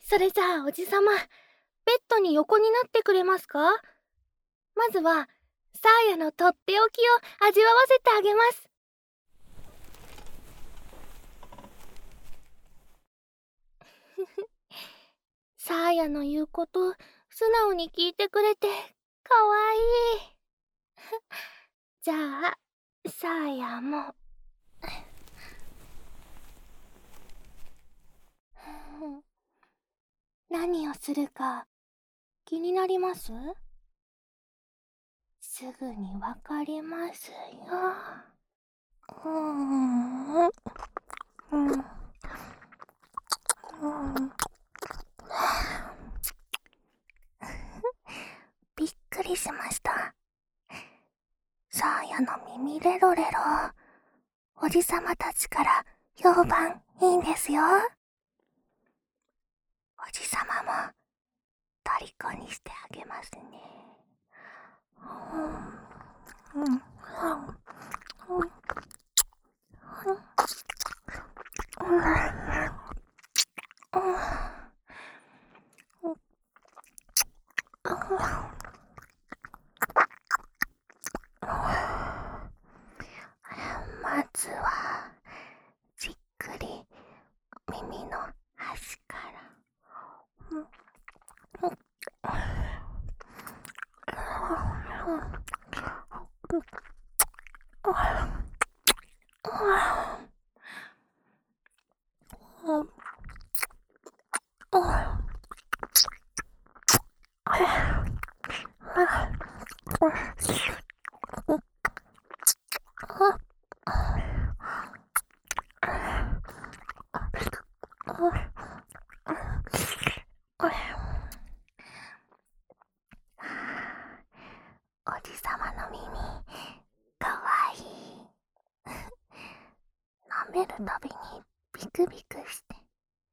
それじゃあおじさま、ベッドに横になってくれますか？まずは、サーヤのとっておきを味わわせてあげます。サーヤの言うこと、素直に聞いてくれて、かわいい。じゃあ、サーヤも。何をするか、気になります？すぐにわかりますよ。びっくりしました。サーヤの耳レロレロ、おじさまたちから評判いいんですよ。おじさまも虜にしてあげますね。まずはじっくり耳の端から。おじさまの耳、かわいい。舐めるたびにビクビクして。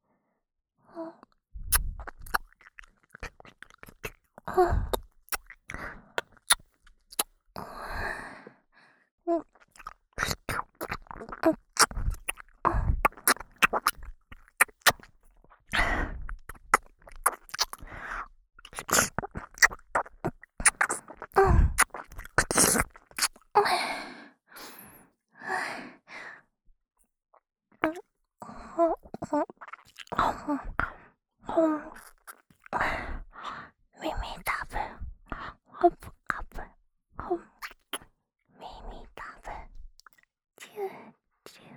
耳たぶ、ハブカブ、耳たぶ、チューチュ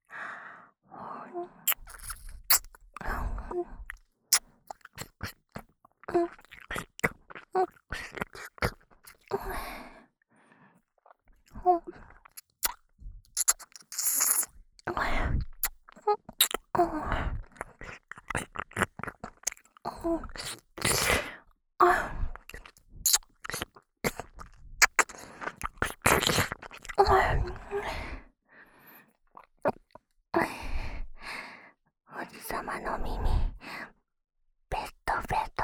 おじさまの耳、ベトベト。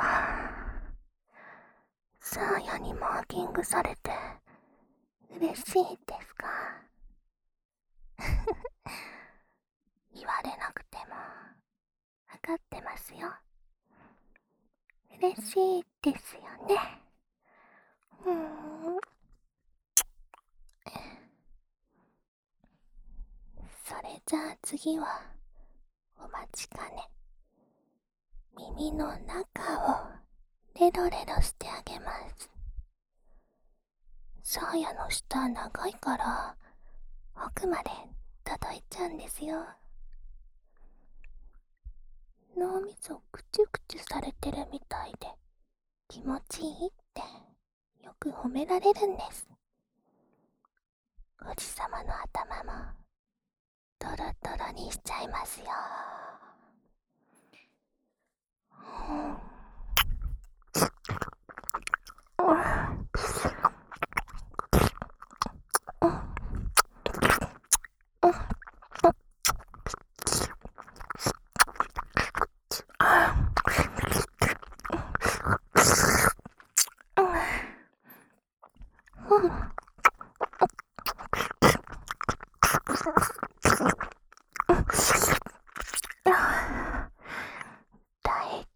サーヤにマーキングされて嬉しいですか？言われなくてもわかってますよ。嬉しいですよね。それじゃあ次はお待ちかね。耳の中をレロレロしてあげます。サーヤの舌長いから奥まで届いちゃうんですよ。脳みそクチュクチュされてるみたいで気持ちいいってよく褒められるんです。おじさまの頭もトロトロにしちゃいますよ。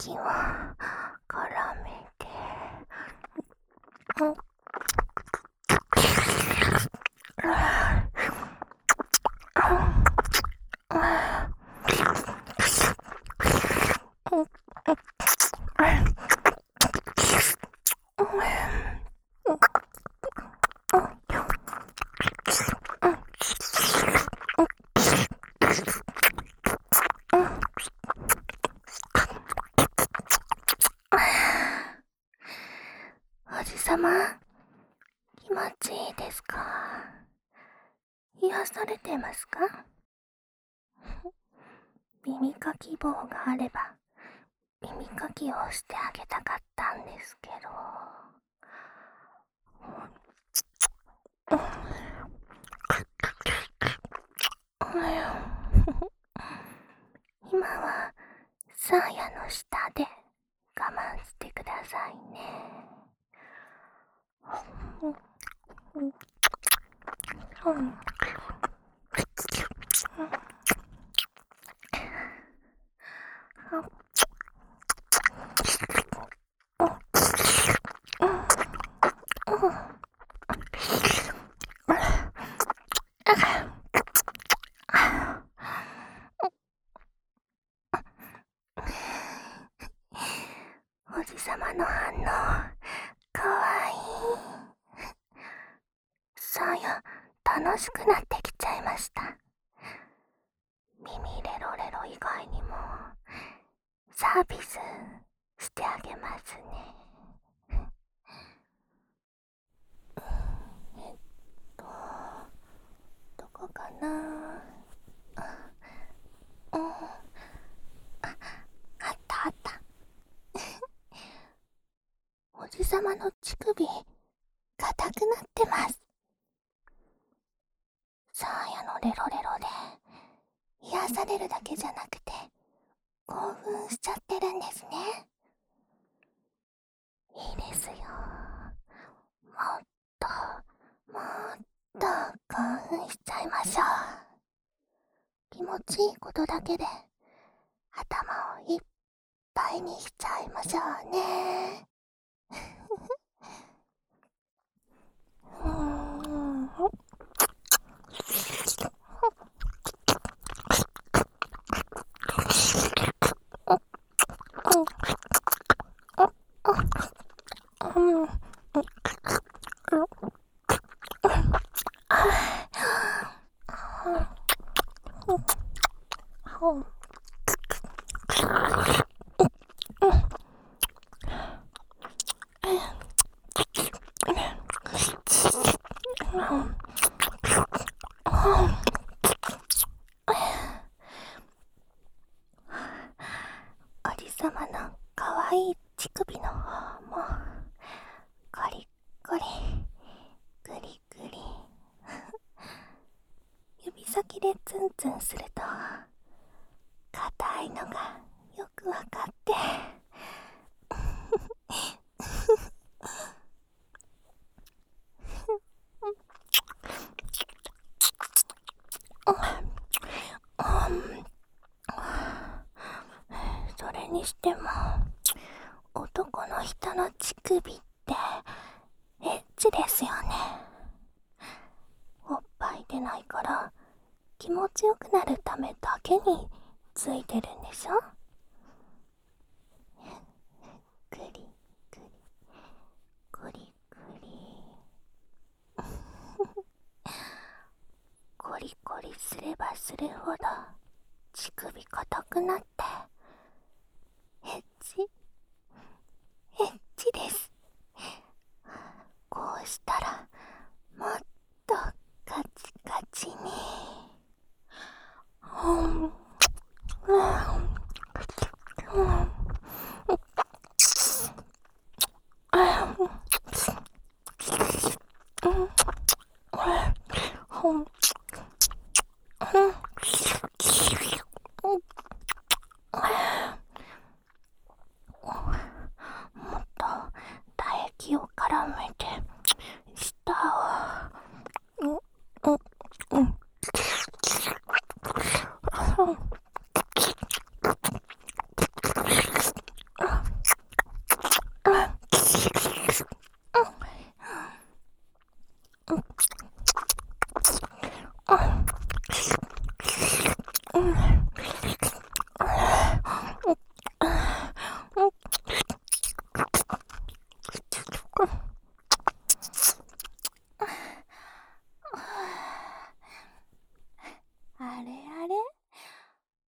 を絡めて、おじさま、気持ちいいですか？癒されてますか？耳かき棒があれば耳かきをしてあげたかったんですけど。今はサーヤの下で我慢してくださいね。おじさまの反応、かわいい。さあや、楽しくなってきちゃいました。耳レロレロ以外にもサービスしてあげますね。どこかな。あったあった。おじさまの乳首硬くなってます。サーヤのレロレロで癒されるだけじゃなくて興奮しちゃってるんですね。いいですよ。もっともっと興奮しちゃいましょう。気持ちいいことだけで頭をいっぱいにしちゃいましょうね。おじさまのかわいい乳首の方もコリコリグリグリ指先でツンツンすると硬いのがよくわかってそれにしても男の人の乳首ってエッチですよね。おっぱい出ないから気持ちよくなるためだけについてるんでしょ。グリグリグリグリコリコリすればするほど乳首硬くなってエッチです。こうしたらもっとカチカチに。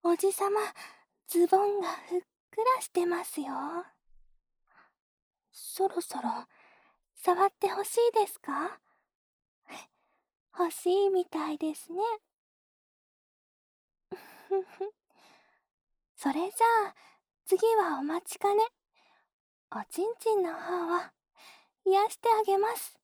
おじさま、ズボンがふっくらしてますよ。そろそろ、触ってほしいですか？欲しいみたいですね。ふふ。それじゃあ、次はお待ちかね。おちんちんの方を癒してあげます。